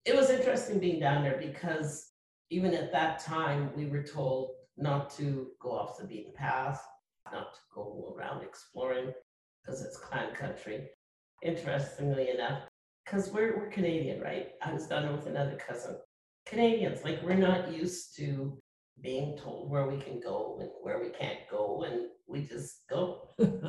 It was interesting being down there because even at that time, we were told not to go off the beaten path, not to go around exploring because it's clan country. Interestingly enough, because we're Canadian, right? I was down there with another cousin. Canadians, like we're not used to being told where we can go and where we can't go, and we just go.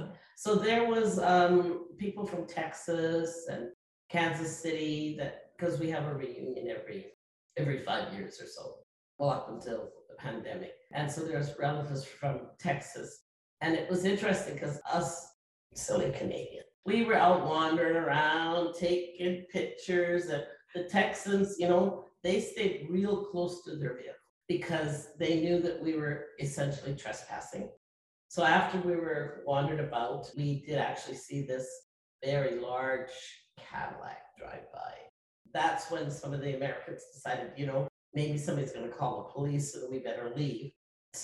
So there was people from Texas and Kansas City that because we have a reunion every 5 years or so, well up until the pandemic. And so there's relatives from Texas. And it was interesting because us silly Canadian, we were out wandering around, taking pictures, and the Texans, they stayed real close to their vehicle because they knew that we were essentially trespassing. So after we were wandered about, we did actually see this very large Cadillac drive by. That's when some of the Americans decided, maybe somebody's going to call the police and we better leave.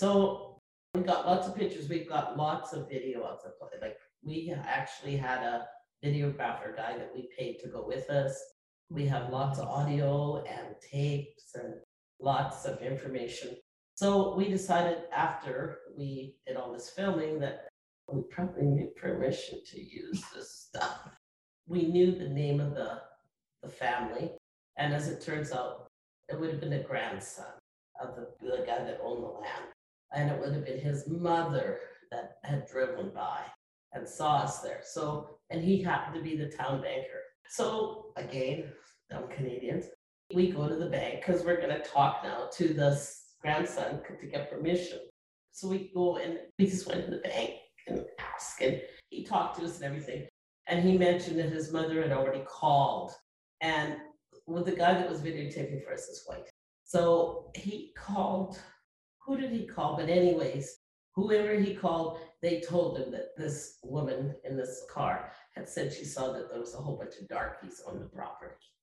So we got lots of pictures. We've got lots of video of the play. Like we actually had a videographer guy that we paid to go with us. We have lots of audio and tapes and lots of information. So we decided after we did all this filming that we probably need permission to use this stuff. We knew the name of the family, and as it turns out, it would have been the grandson of the guy that owned the land. And it would have been his mother that had driven by and saw us there. So, and he happened to be the town banker. So, again, dumb Canadians, we go to the bank because we're going to talk now to the grandson to get permission. So we go and we just went to the bank and asked, and he talked to us and everything. And he mentioned that his mother had already called. And with the guy that was videotaping for us is white. So he called, who did he call? But, anyways, whoever he called, they told him that this woman in this car had said she saw that there was a whole bunch of darkies on the property.